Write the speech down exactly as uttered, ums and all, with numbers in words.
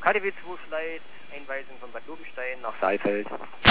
K D W zwei Flight, Einweisung von Bad Lobenstein nach Saalfeld.